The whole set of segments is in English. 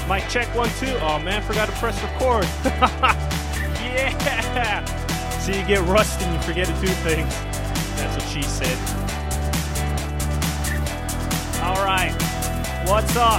Mic check 1, 2. Oh man, forgot to press record. Yeah. See, you get rusty and you forget to do things. That's what she said. All right. What's up?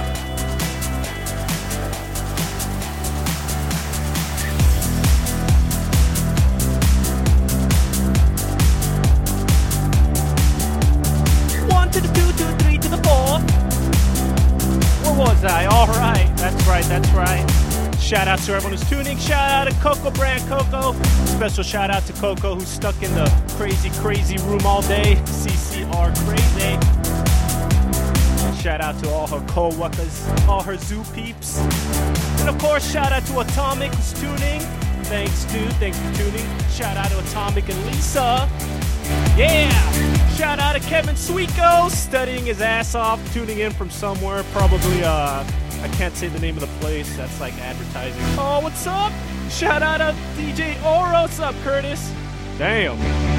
One to the 2 to the 3 to the 4. Where was I? All right. That's right. Shout out to everyone who's tuning. Shout out to Coco Brand Coco. Special shout out to Coco who's stuck in the crazy room all day. CCR crazy. Shout out to all her co-workers, all her zoo peeps. And of course, shout out to Atomic who's tuning. Thanks for tuning. Shout out to Atomic and Lisa. Yeah! Shout out to Kevin Sweetgo, studying his ass off, tuning in from somewhere, probably, I can't say the name of the place, that's like advertising. Oh, what's up? Shout out to DJ Oro, what's up, Curtis? Damn.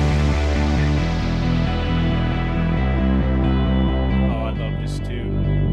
Oh, I love this too.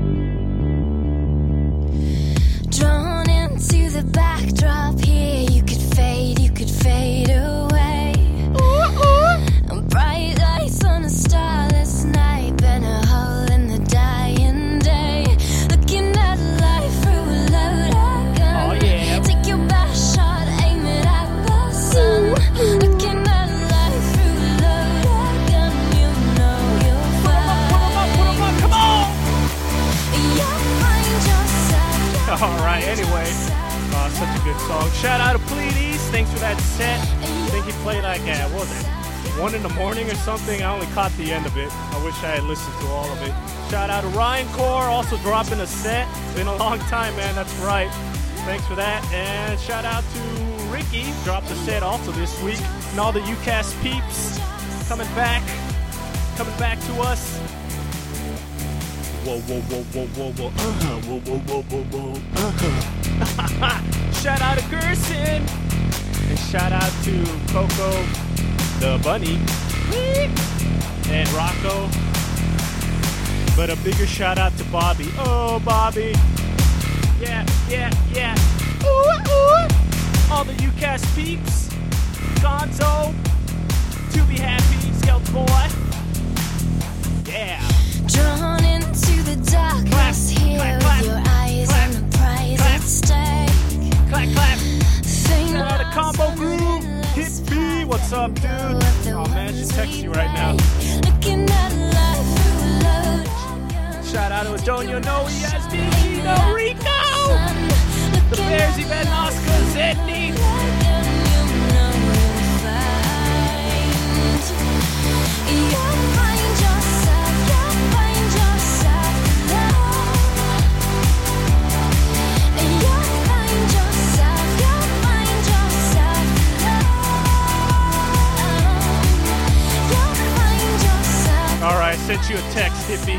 Drawn into the backdrop here, you could fade away. Bright lights on a starless night, been a hole in the dying day. Looking at life through a loaded gun. Oh, yeah. Take your best shot, aim it at the sun. Looking at life through a loaded gun. You know you'll find. Come on! You'll find yourself. Alright, anyway. Such a good song. Shout out to Pleiades, thanks for that set. I think he played like at, what was it? 1 in the morning or something. I only caught the end of it. I wish I had listened to all of it. Shout out to Ryan Core, also dropping a set. It's been a long time, man. That's right. Thanks for that. And shout out to Ricky, dropped a set also this week. And all the UCAS peeps coming back to us. Whoa. Shout out to Gerson. And shout out to Coco the Bunny and Rocco. But a bigger shout out to Bobby. Oh, Bobby. Yeah. Ooh. All the UCAS peeps. Gonzo. To be happy. Scout Boy. Yeah. Drawn into the darkness here with your eyes on the prize at stake. Clap. Shout out to Combo Groove. Hit B. What's up, dude? Oh man, she's texting you right now. Shout out to Adonio Noe, SB, Gino Rico. The Bears, Yvette, Oscar, Zedney. Alright, sent you a text, hippie.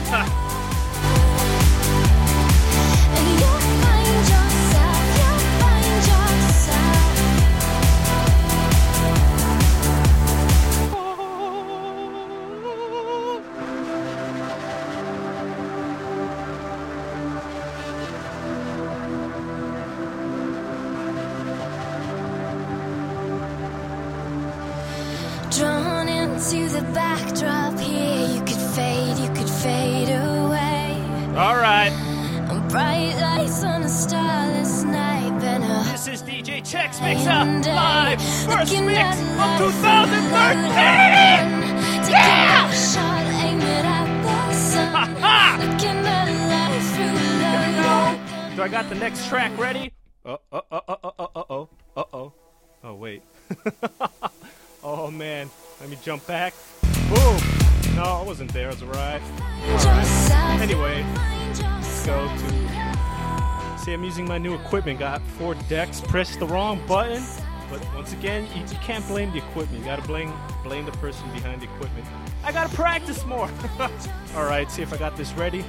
Drawn into the backdrop here, you could fade away. Alright. Bright lights on a starless night, been a This is DJ Chex Mixer live, first mix of 2013! Yeah! Do I got the next track ready? Uh-oh. Oh, wait. Oh, man. Let me jump back. Boom. No, I wasn't there. It was right. Anyway, let's go to... See, I'm using my new equipment. Got 4 decks. Pressed the wrong button. But once again, you can't blame the equipment. You gotta blame the person behind the equipment. I gotta practice more. Alright, see if I got this ready.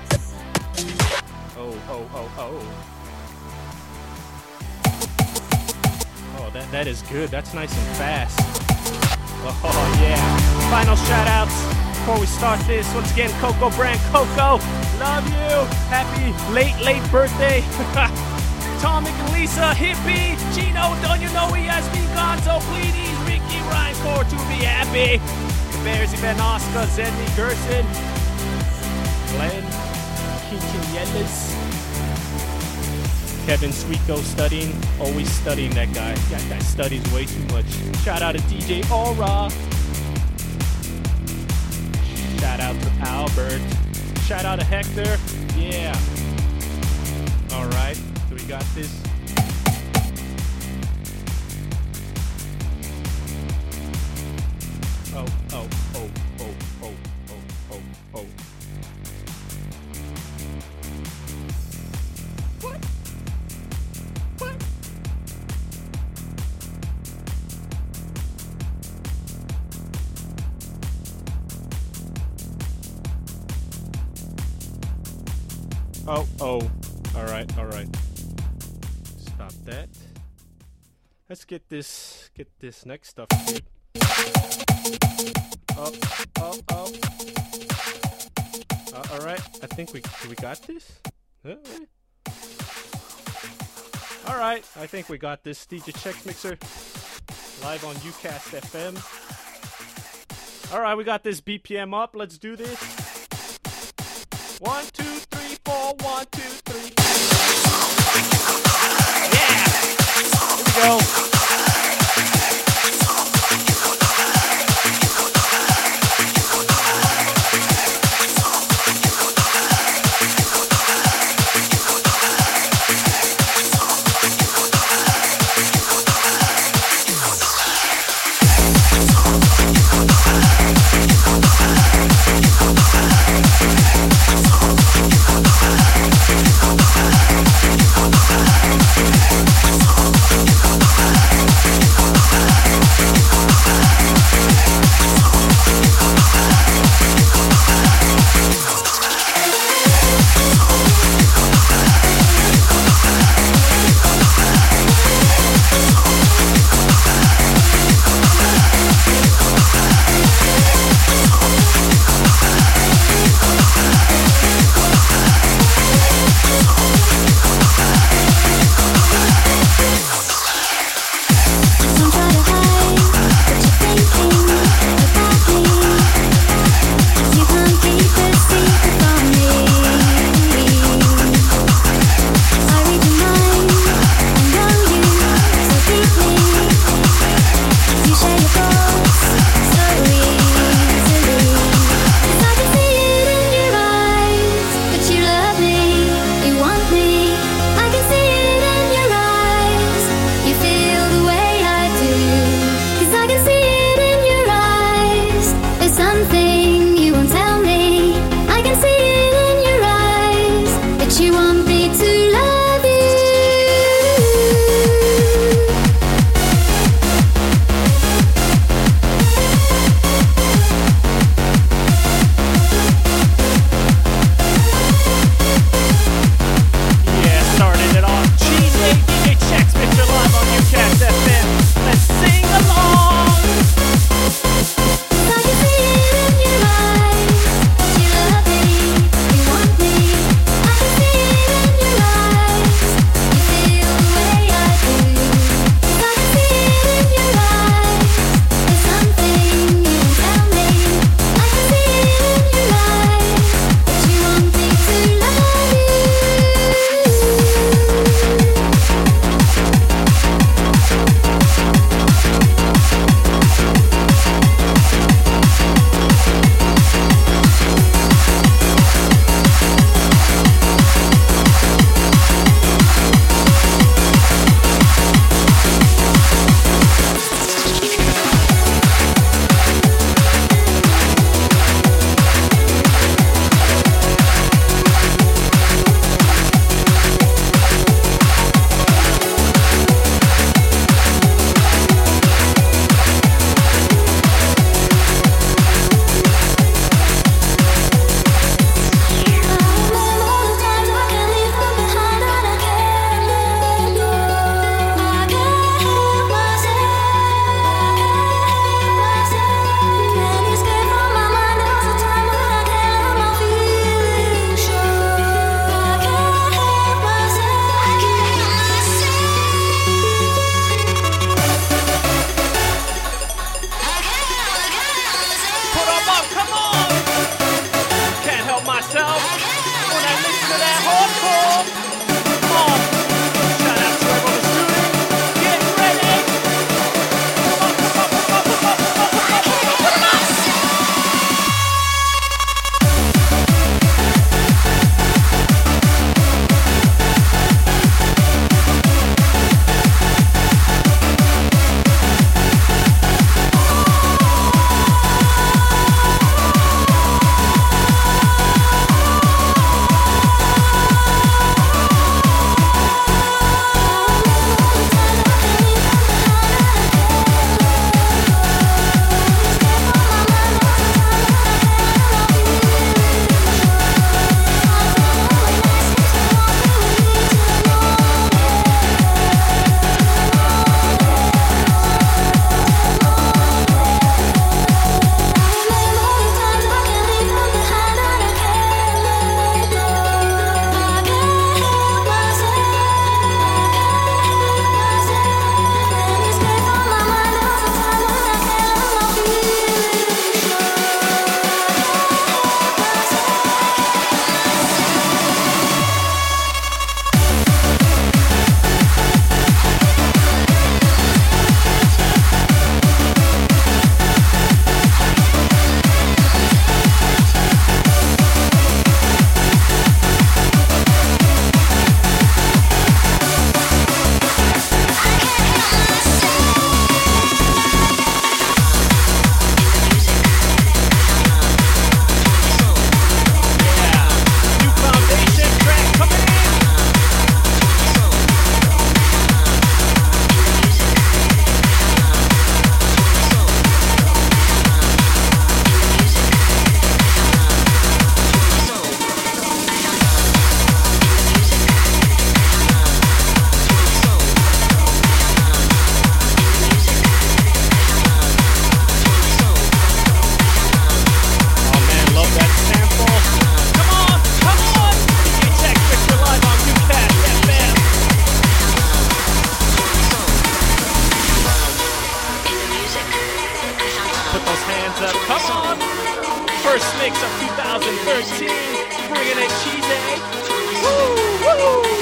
Oh, that is good. That's nice and fast. Oh, yeah. Final shout-outs before we start this. Once again, Coco Brand. Coco, love you. Happy late birthday. Tom and Lisa, Hippie, Gino, don't you know he has been gone? So please, Ricky, Ryan, Core to be happy. Bears, Van Oscar, Zedney, Gerson, Glenn, Quintinielas, Kevin Sweetgo studying, always studying that guy. That guy studies way too much. Shout out to DJ Aura. Shout out to Albert. Shout out to Hector. Yeah. Alright, so we got this. Oh. What? Oh. All right. Stop that. Let's get this next stuff good. Oh. All right. I think we got this. All right. I think we got this. DJ Chex Mixer live on UCast FM. All right. We got this BPM up. Let's do this. 1, 2, 3, 4. 1, 2, 3. Yeah. Here we go. of 2013. Bringing it cheesy. Woo, woo.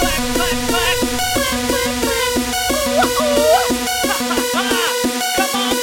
Come on,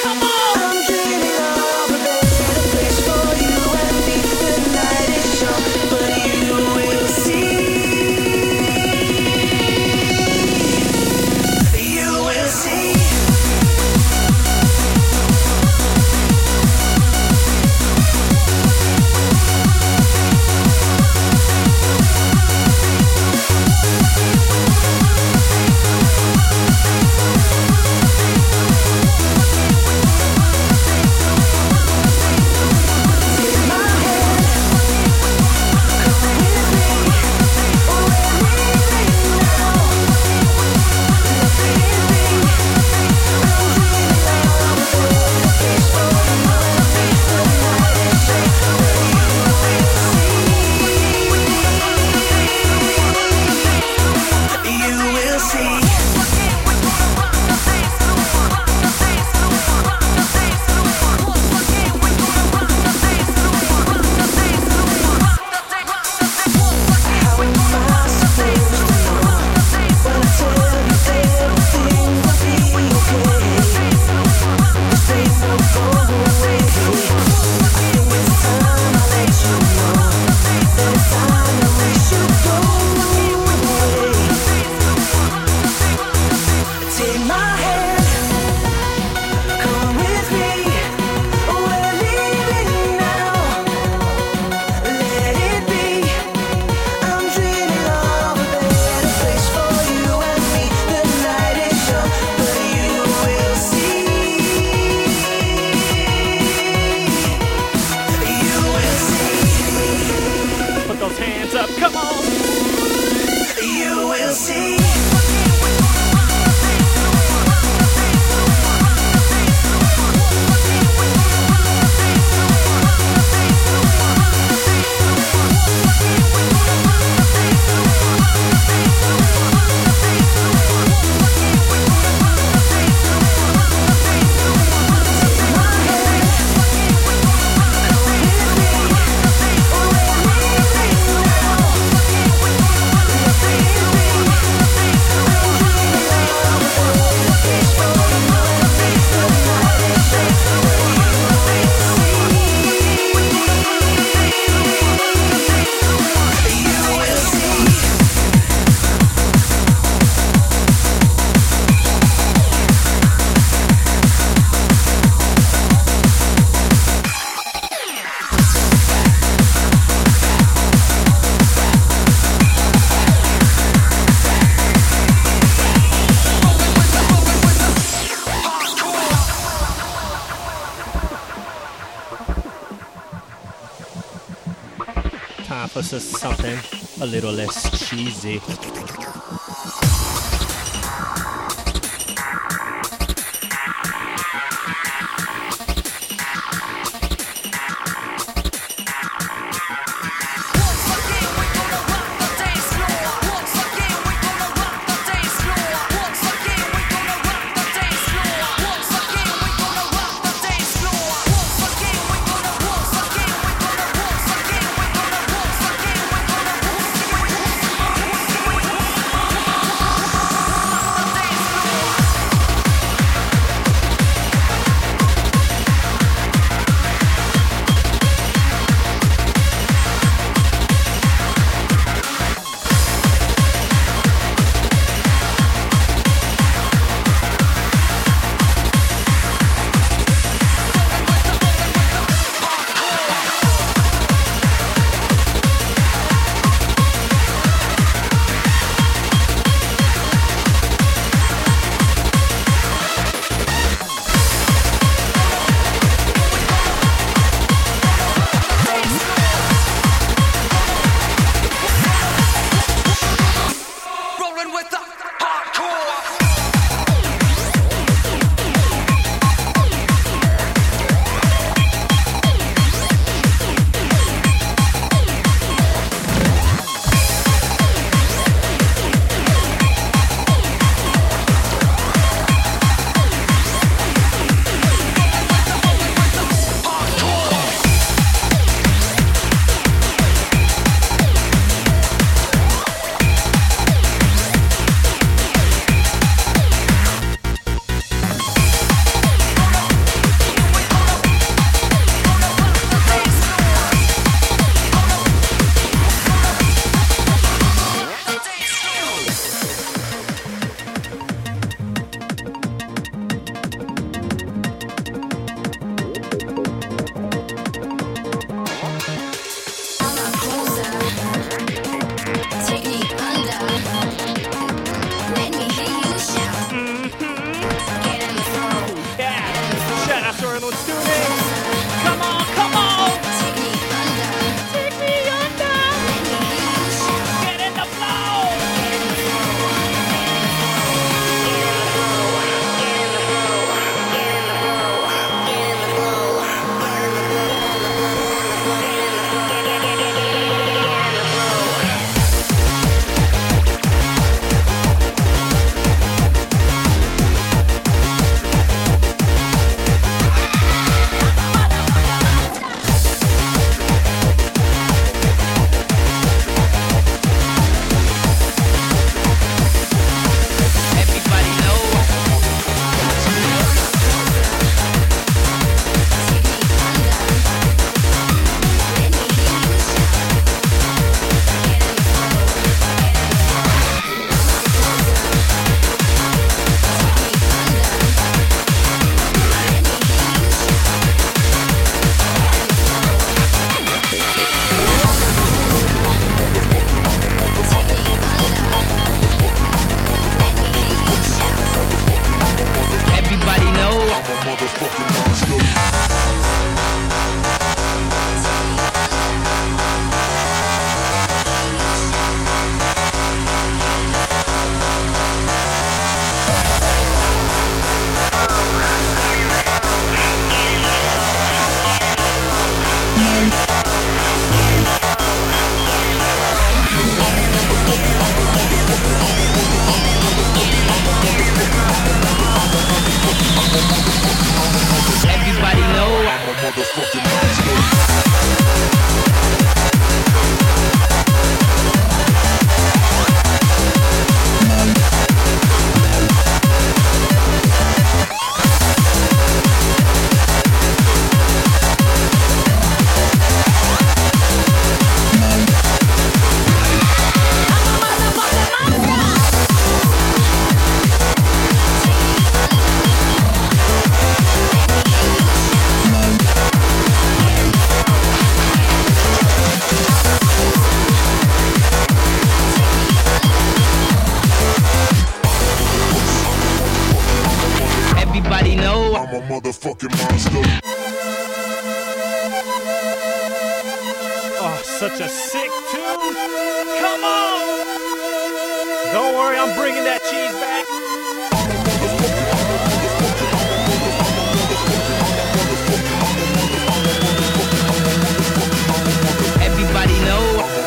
time for something a little less cheesy. motherfucking monster. Oh, such a sick tune. Come on. Don't worry, I'm bringing that cheese back. Everybody know.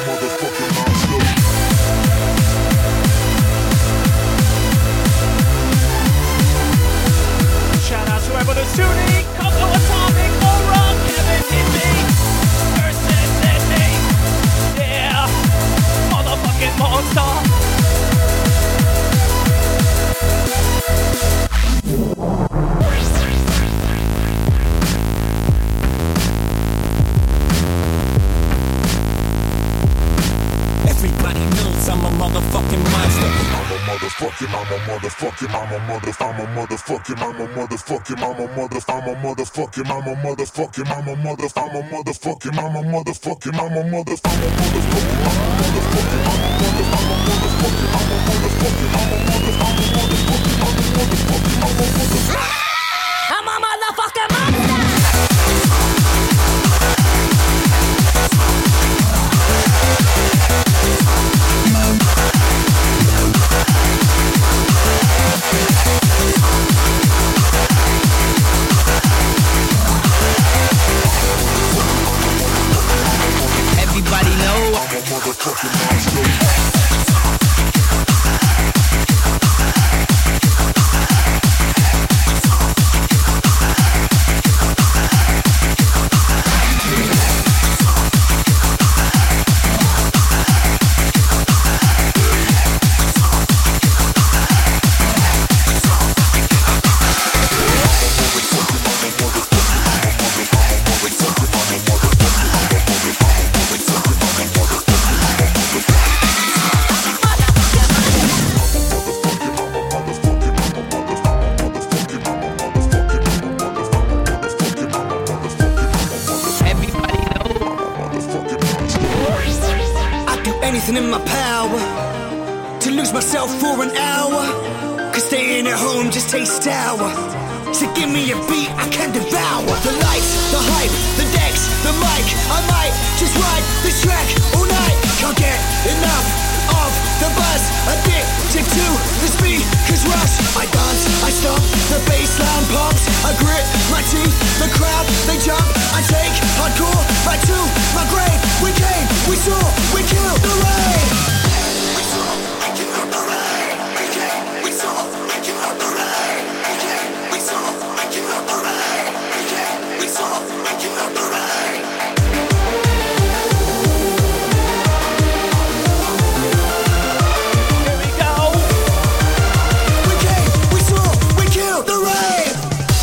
Shout out to everyone who's tuning. Coco Atomic, Aura, Kevin, Hippie, versus Sydney. Yeah, motherfucking monster. Everybody knows I'm a motherfucking monster. I'm a motherfucking, I'm a motherfucking, I'm a motherfucking, I'm a motherfucking, I'm a motherfucking, I'm a motherfucking, I'm a motherfucking, I'm a motherfucking, I'm a motherfucking, I'm a motherfucking, I'm a motherfucking, I'm a I'm a motherfucking monster. Everybody know. I'm a motherfucking monster. Anything in my power to lose myself for an hour. Cause staying at home just tastes sour. So give me a beat I can devour. The lights, the hype, the decks, the mic. I might just ride this track all night. Can't get enough of the buzz. Addicted to the speakers rush. I dance, I stomp, the bassline pumps. I grit my teeth, the crowd they jump. I take hardcore right to my grave. We came, we saw, we killed the rain. We saw, we killed the rain. We came, we saw, we killed the rain. We came, we saw, we killed the rain. We came, we saw, we killed the rain. Here we go. We came, we saw, we killed the rain.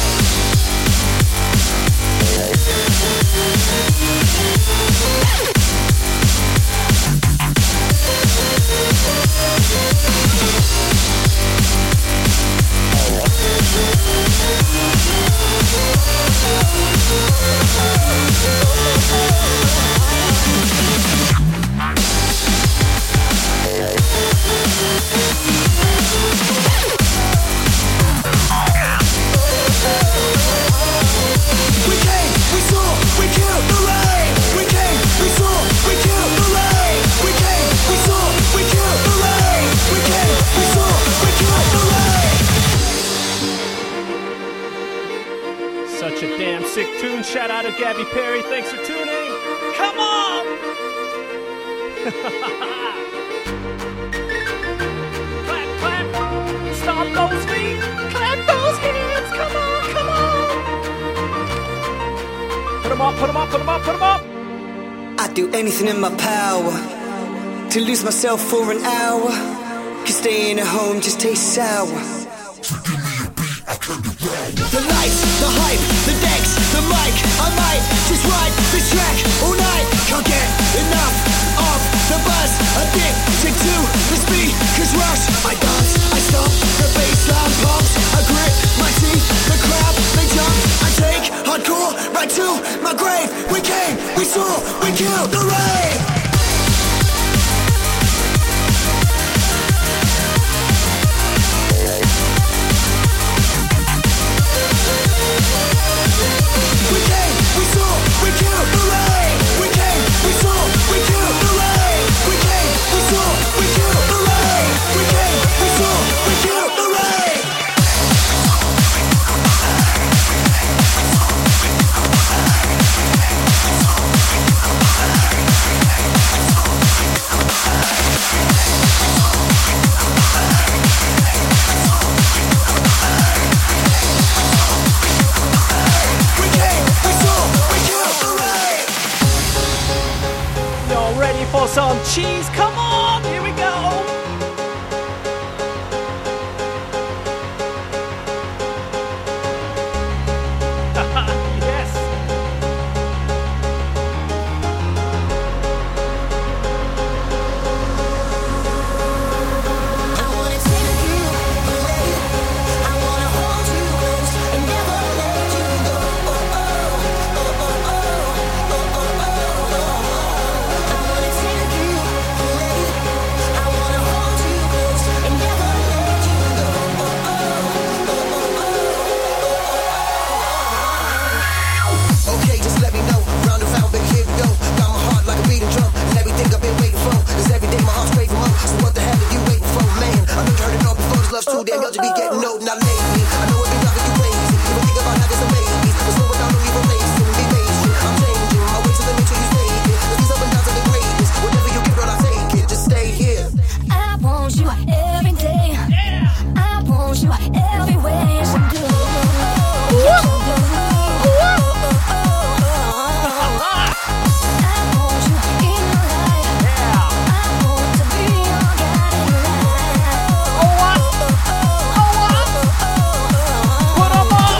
We came, we saw, we killed the rain. We came, we saw, we killed the rain. We came, we saw, we killed the rain. We came, we saw, we killed the rain. Such a damn sick tune. Shout out to Gabby Perry. Thanks for tuning. Come on. Clap, clap. Stomp those feet. Clap those hands. Come on, come on. Put them up, put them up, put them up, put them up. I'd do anything in my power to lose myself for an hour. Cause staying at home just tastes sour. The lights, the hype, the decks, the mic. I might just ride this track all night. Can't get enough of the buzz. Addicted to the speakers rush. I dance, I stomp, the bassline pumps. I grit my teeth, the crowd they jump. I take hardcore right to my grave. We came, we saw, we killed the rain. We came, we saw, we killed the rain. We came, we saw, cheese. Come on, here we go. Yes. I wanna take you away. I wanna hold you close and never let you go. I wanna take you away. I wanna hold you close and never let you go. Okay, just let me know. Round and round, baby, here we go. Got my heart like a beating drum, and everything I've been waiting for. Cause every day my heart's craving more. So what the hell are you waiting for, man? I know you heard it all before. This love's too damn young to be getting old. Now lately, I know it be driving you crazy. You would think about having some babies, but slow it down, don't even lace it. Be patient, I'm changing my way to the make sure you stay here. Cause these up and downs are the greatest. Whatever you get, girl, I'll take it. Just stay here. I want you every day. I want you every way. Yes, I do. Yes, I do. I want you in my life. I want to be your guiding light. Put 'em up.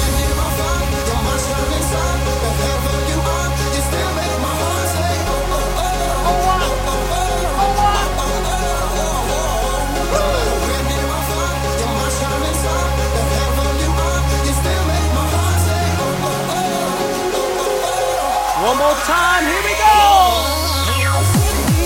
One more time, here we go.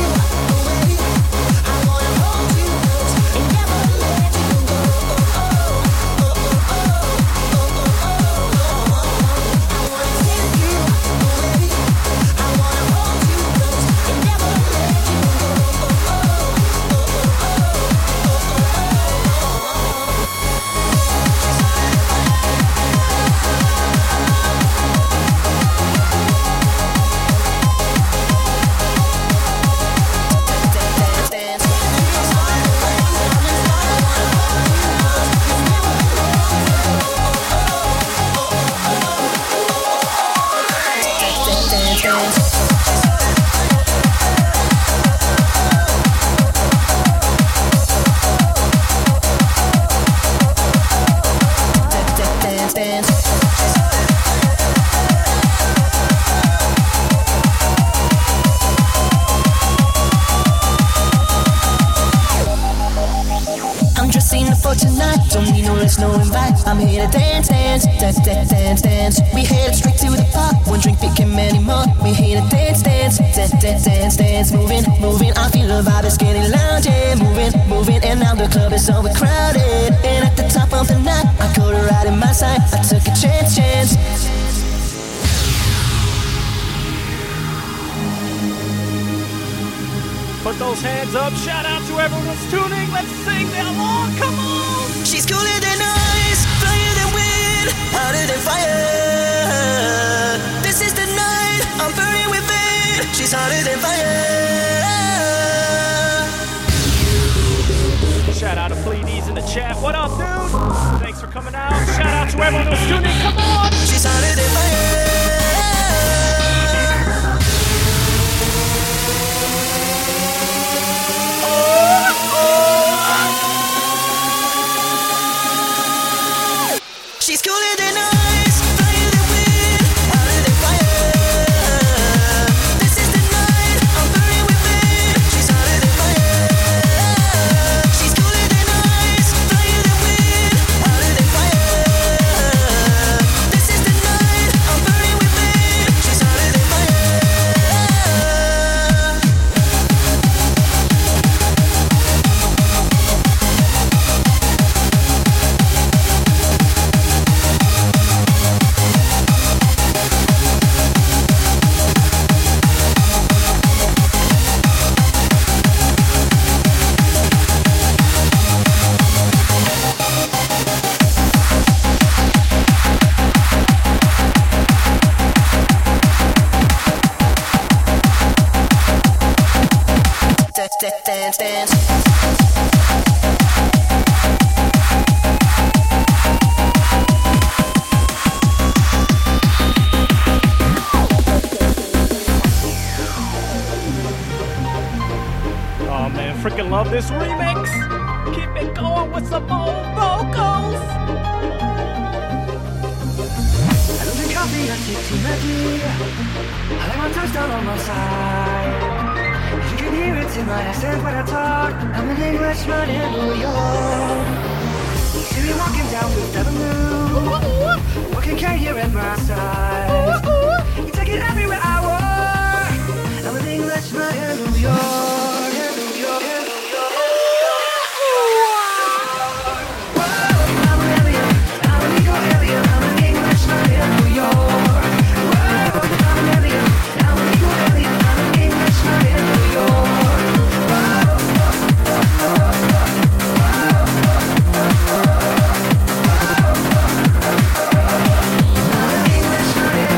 I'm dressing up for tonight, don't need no less, no invite. I'm here to dance, dance, dance, dance, dance, dance. We headed straight to the park, one drink became many more. We here to dance, dance, dance, dance, dance, dance. Moving, moving, I feel the vibe is getting loud, yeah. Moving, moving, and now the club is overcrowded. And at the top of the night, I caught her right in my sight. I took a chance, chance. Put those hands up. Shout out to everyone who's tuning. Let's sing along. Come on. She's cooler than ice, flyer than wind, hotter than fire. This is the night, I'm burning with it. She's hotter than fire. Shout out to Pleadies in the chat. What up, dude? Thanks for coming out. Shout out to everyone who's tuning. Come on. She's hotter than fire. She's cooler than ice, flyer than wind, hotter than fire. This is the night, I'm burning with it. She's hotter than fire. She's cooler than ice, flyer than wind, hotter than fire. This is the night, love this remix. Keep it going with some more vocals. I losing coffee at 6:30. I like my touchdown on my side. You can hear it in my accent when I talk. I'm an Englishman in New York. You see me walking down Fifth Avenue. Walking can here at my side. You take it everywhere I walk. I'm an Englishman in New York. In New York. In New York. Whoa, I'm an alien. I'm an ego alien. I'm an Englishman in New York. Whoa, I'm an alien. I'm an ego alien. I'm an Englishman in New York. I'm an Englishman in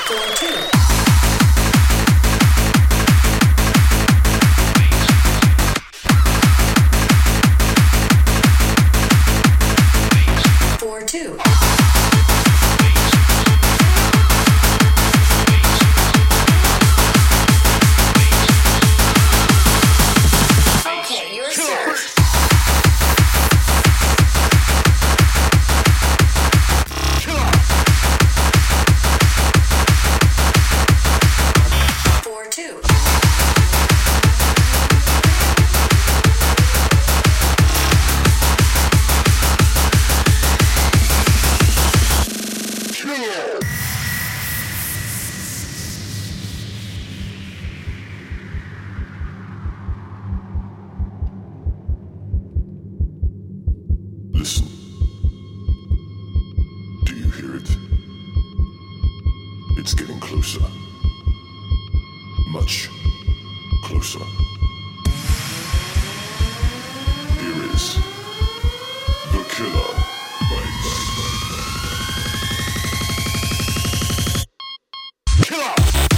Listen. Do you hear it? It's getting closer. Much closer. Here is the killer bass. Killer!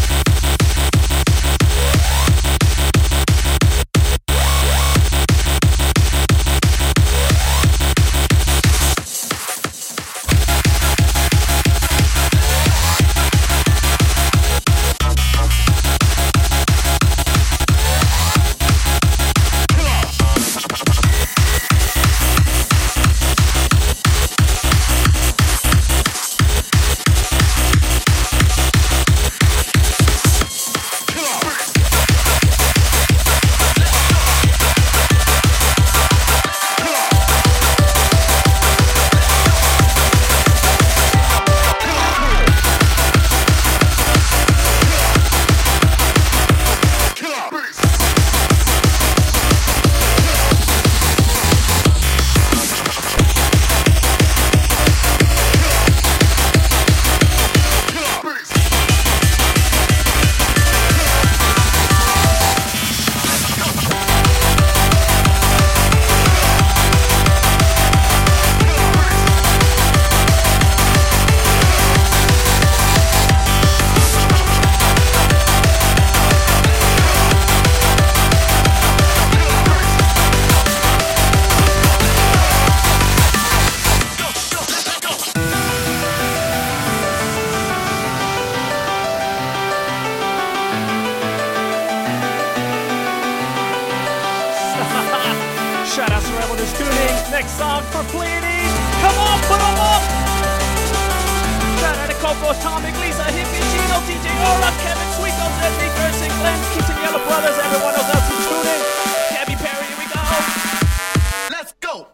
Shout out to everyone who's tuning. Next song for Pleiades. Come on, put 'em up. Shout out to Cocos, Tommy, Lisa, Hippie, Gino, DJ Aura, Kevin, Sweeko, Zedney, Gerson, Glenn, Keith and Yellow Brothers, everyone else out who's tuning. Gabby Perry, here we go. Let's go.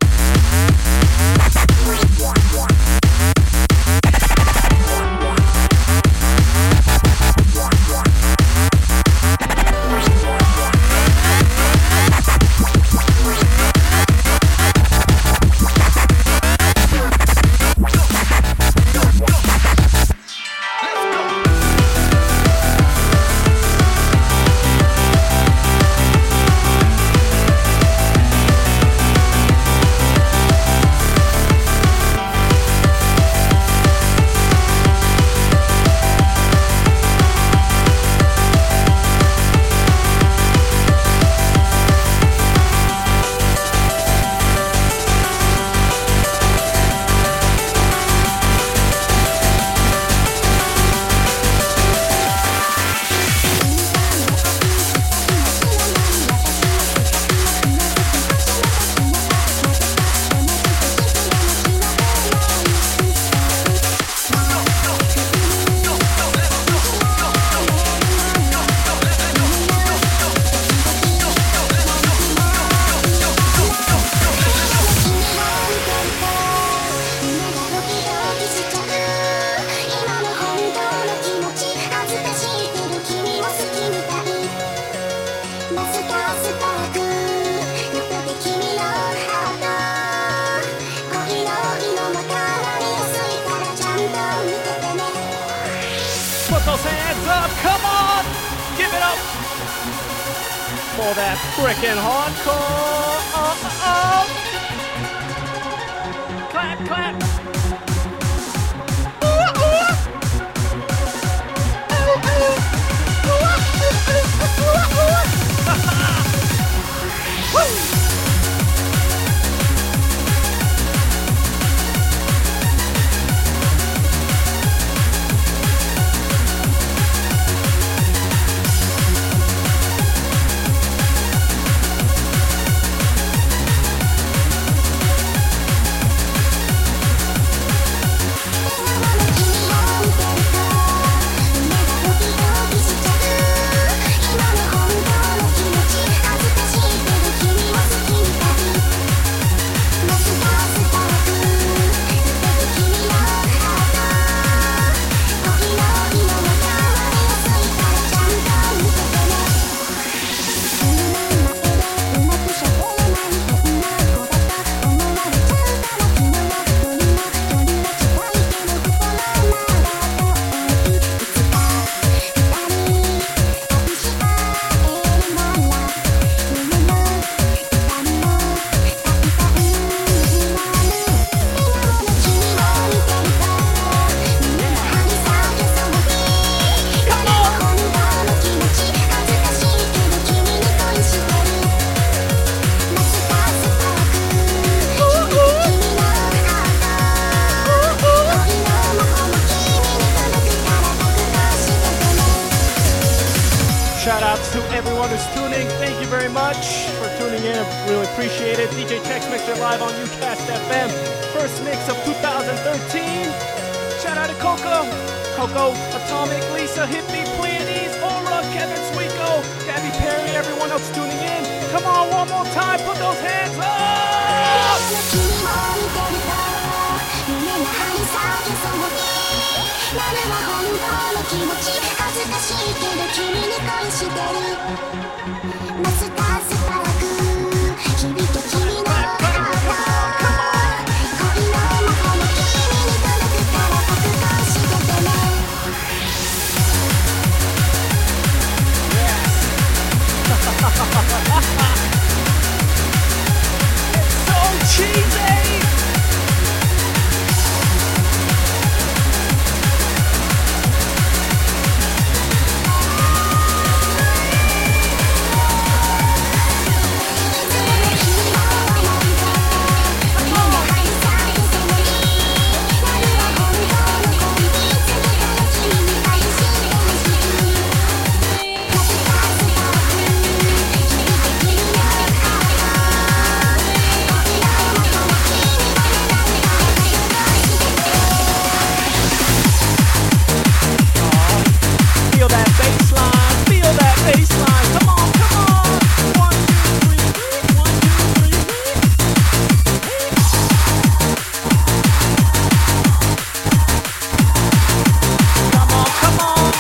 Put those hands up, come on! Give it up for that frickin' hardcore. Clap, clap. Ooh, ooh. outs to everyone who's tuning. Thank you very much for tuning in. I really appreciate it. DJ Chex Mixer live on Ucast FM. First mix of 2013. Shout out to Coco, Atomic, Lisa, Hippie, Pleiades, Aura, Kevin Sweeko, Gabby Perry, everyone else tuning in. Come on, one more time, put those hands up! It's so cheesy! Feel that bass line, feel that bass line. Come on, come on. 1, 2, 3, 1, 2, 3. Come on, come on.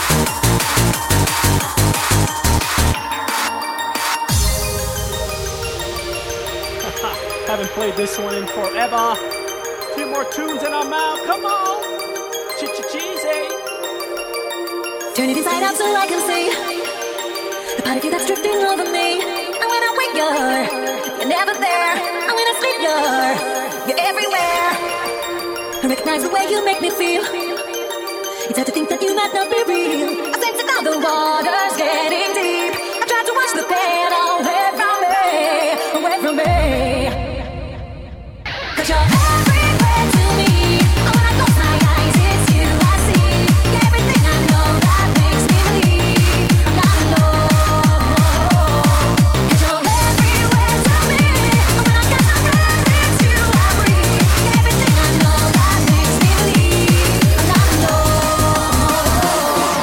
Haven't played this one in forever. 2 more tunes and I'm out. Come on. Cheesy. Turn it inside out so I can see the part of you that's drifting over me. And when I wake, you're never there. And when I sleep, you're everywhere. I recognize the way you make me feel. It's hard to think that you might not be real. I sense it now, the water's getting deep. I try to wash the pain away from me, away from me. 'Cause you're everywhere to me. And when I close my eyes, it's you I see. Everything I know that makes me believe I'm not alone. 'Cause you're everywhere to me. And when I catch my breath, it's you I breathe. Everything I know that makes me believe I'm not alone.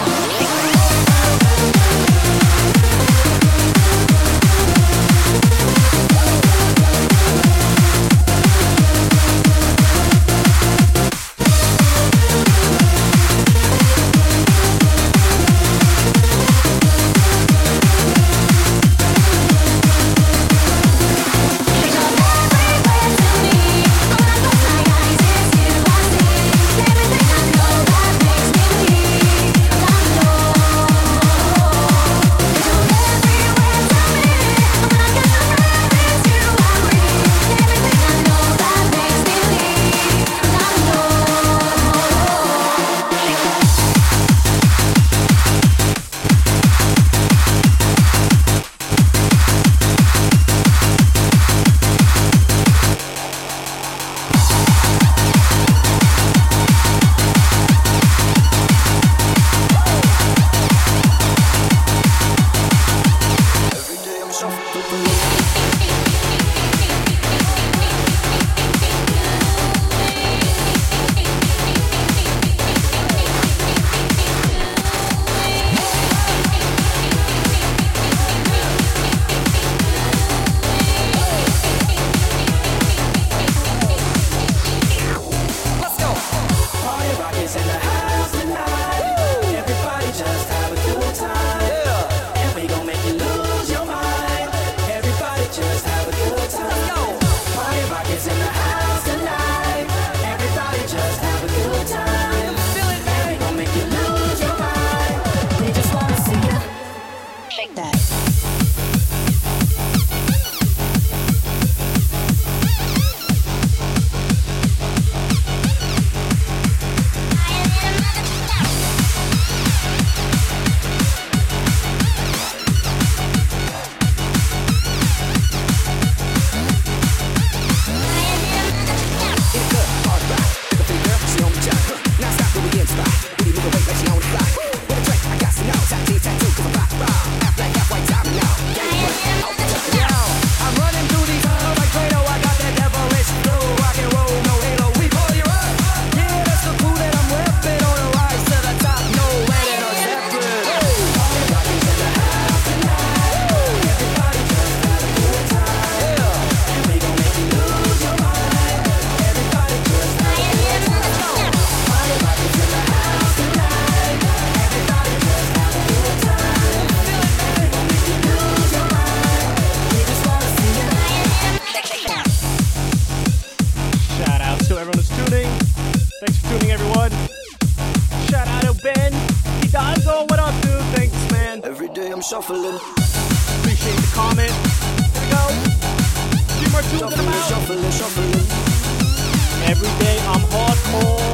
Dazo, what up, dude? Thanks, man. Every day I'm shuffling. Appreciate the comment. Here we go. Few more tunes in the Shuffling, shuffling. Every day I'm hardcore.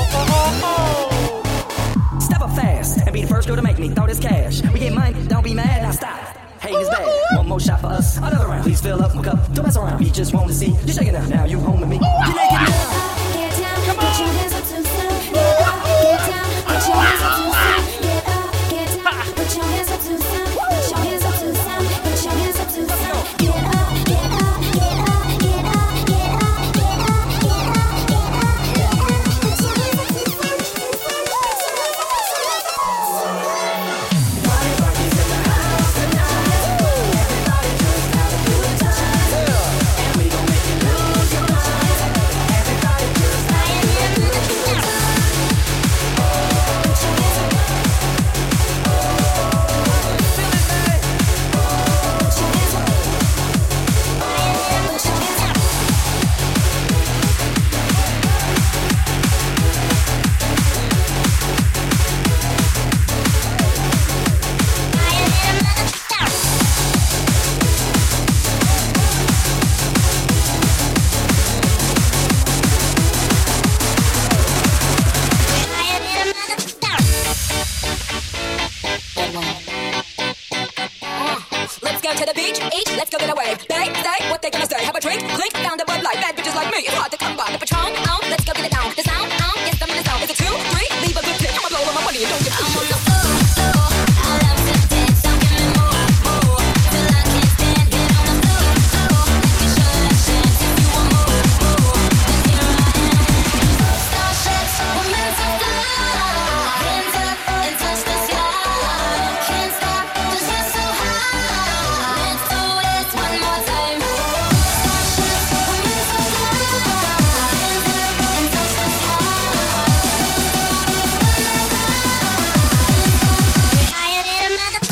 Step up fast and be the first girl to make me throw this cash. We get money, don't be mad, now stop. Hate is bad. One more shot for us. Another round. Please fill up my cup. Don't mess around. We just want to see you shaking up. Now you home with me. You naked now. Get down, put your hands up to the sun. Get up, get down, put your hands up to the sun. Get up, get down, put your hands up to the sun. Put your hands up to the sun. Put your hands up to the sun. Get up, get up, get up, get up, get up, get up, get up, get up. Put your hands up to the sun. Let's go to the beach, eat, let's go get away. They say what they gonna say. Have a drink, clink, found a Bud Light. Bad bitches like me, it's hard to come by. The Patron, let's go get it down. The sound, yes, I'm in the sound. Is it 2, 3? Leave a good tip. I'ma blow all my money and don't get too shit. I love to dance, so give me more, more. Till I can't stand, get on the floor, floor. Let me show you a chance if you want more, more. Then here I am. Starships, we're meant to fly. Hands up and touch the sky. Can't stop, 'cause we're so high. Let's do this one more time. Starships, we're meant to fly. Hands up and touch the sky. Higher than a mother.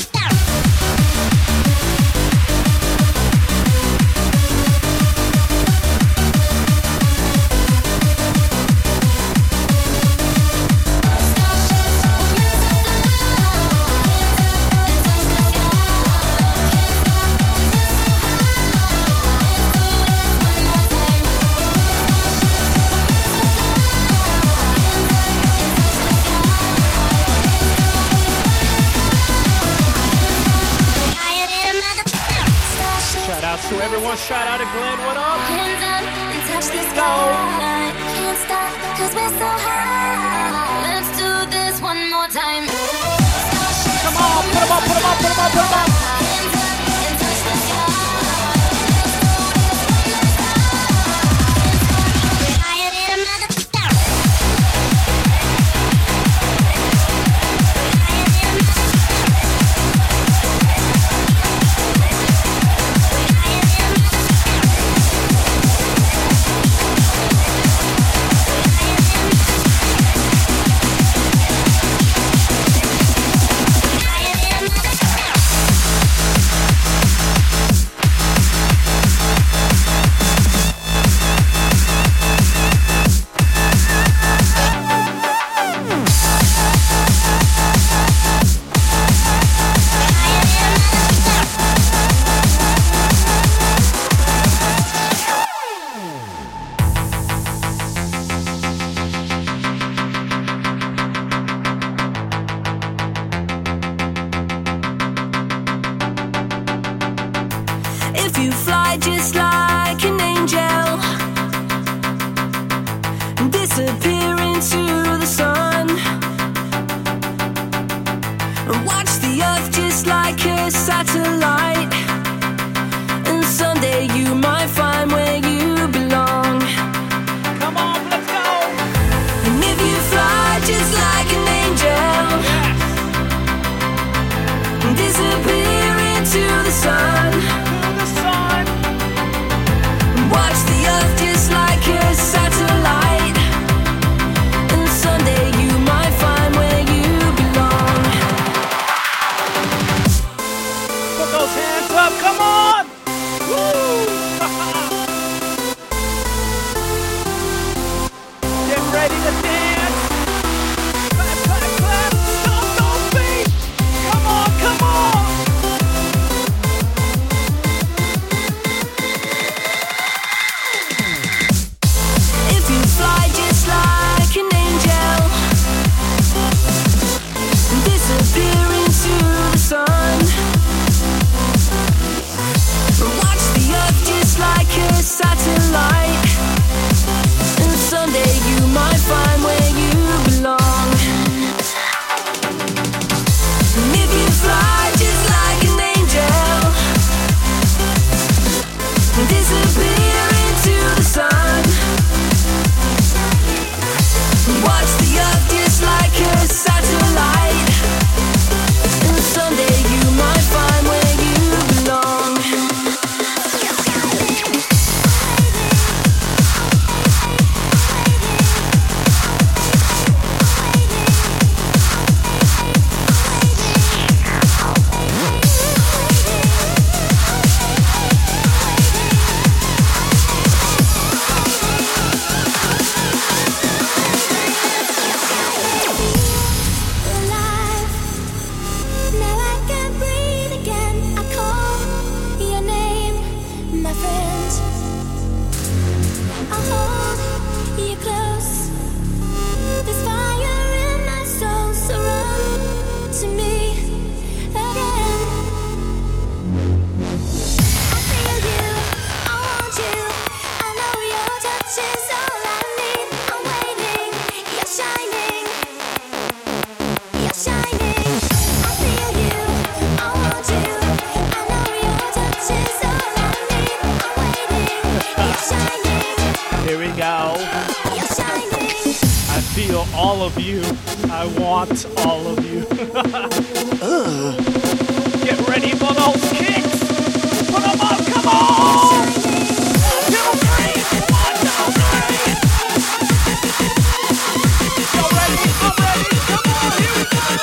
Shout out to everyone. Shout out to Glenn. What up? Hands up and touch the sky. Can't stop 'cause we're so high. Let's do this one more time. Come on, put 'em up, put 'em up, put 'em up, put 'em up. Hands up and touch the sky. Higher than a mother. If you fly just like an angel, disappear into the sun, and watch the earth just like a satellite, and someday you might find where you belong. Come on, let's go. And if you fly just like an angel, disappear into the sun, The sun. watch the earth just like a satellite, and someday you might find where you belong. Put those hands up. Come on. Woo. all of you. I want all of you. Get ready for those kicks. Put them up, come on. 1, 2, 3. 1, 2, 3. Y'all ready? I'm ready. Come on, here we go.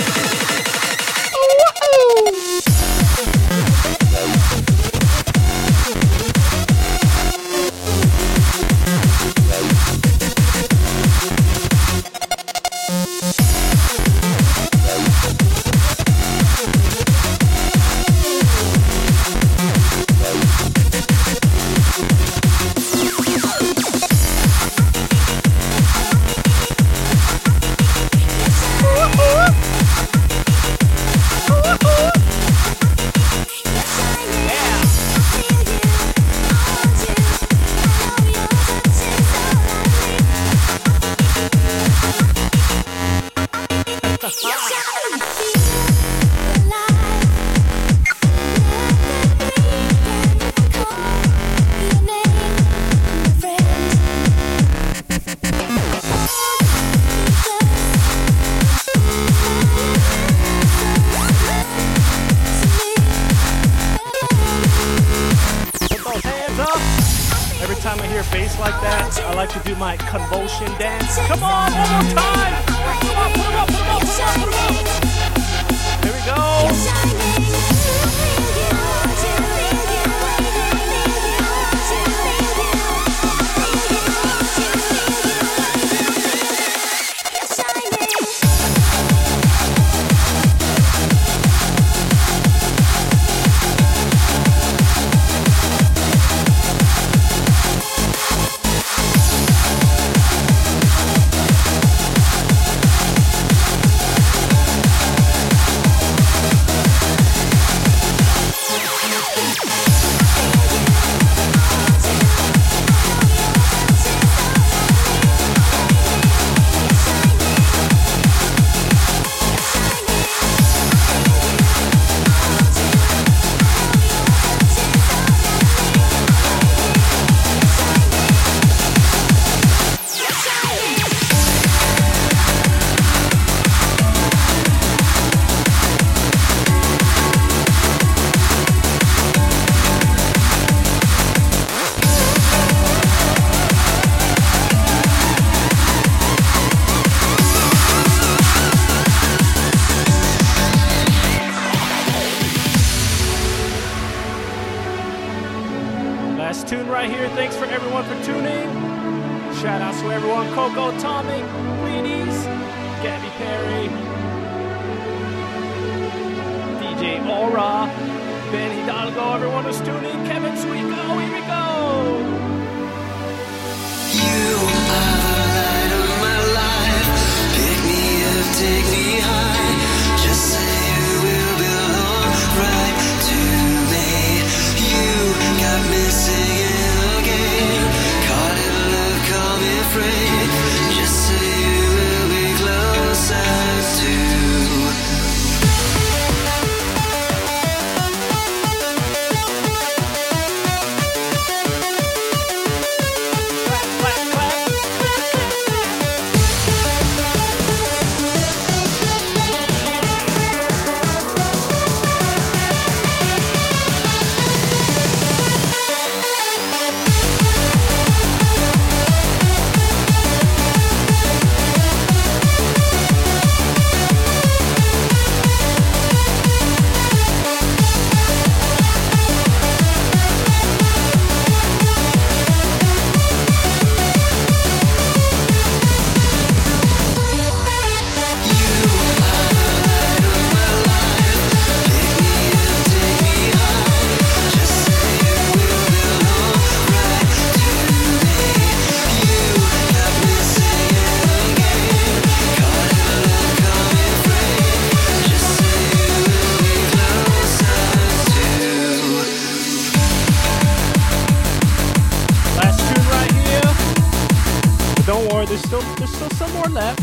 There's still some more left.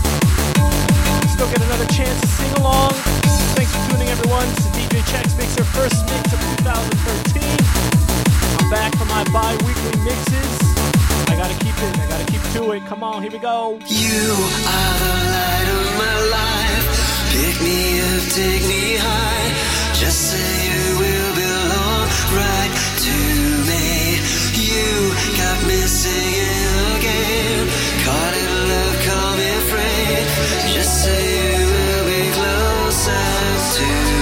Still get another chance to sing along. Thanks for tuning, everyone. This is DJ Chex Mixer, first mix of 2013. I'm back for my bi-weekly mixes. I gotta keep to it. Come on, here we go. You are the light of my life. Pick me up, take me high. Just say you will belong right to me. You got me singing again. Caught in love, call me afraid. Just say you will be closer to.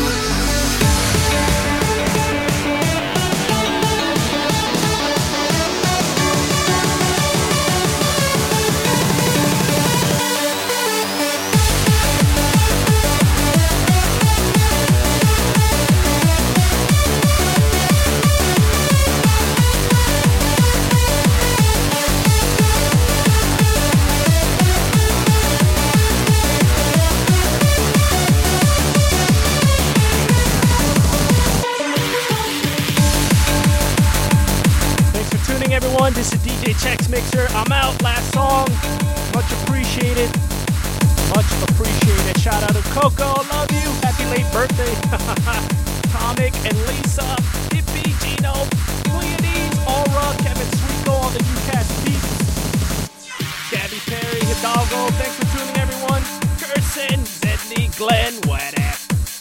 Everyone, this is DJ Chex Mixer. I'm out. Last song. Much appreciated. Much appreciated. Shout out to Coco. Love you. Happy late birthday. Comic and Lisa. Hippie, Gino, Pleiades, Aura, Kevin Sweeko on the UCAS beats. Gabby Perry, Hidalgo. Thanks for tuning, everyone. Gerson, Zedney, Glenn, what up?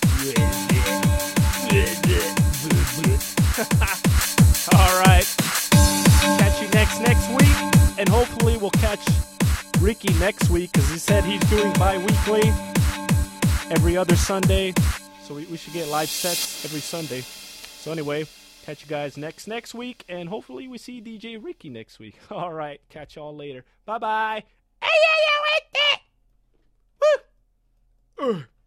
All right. Catch you next week, and hopefully we'll catch Ricky next week because he said he's doing bi-weekly every other Sunday, so we should get live sets every Sunday. So anyway, catch you guys next week, and hopefully we see DJ Ricky next week. All right, catch y'all later. Bye bye. Hey, yeah, with it. Woo.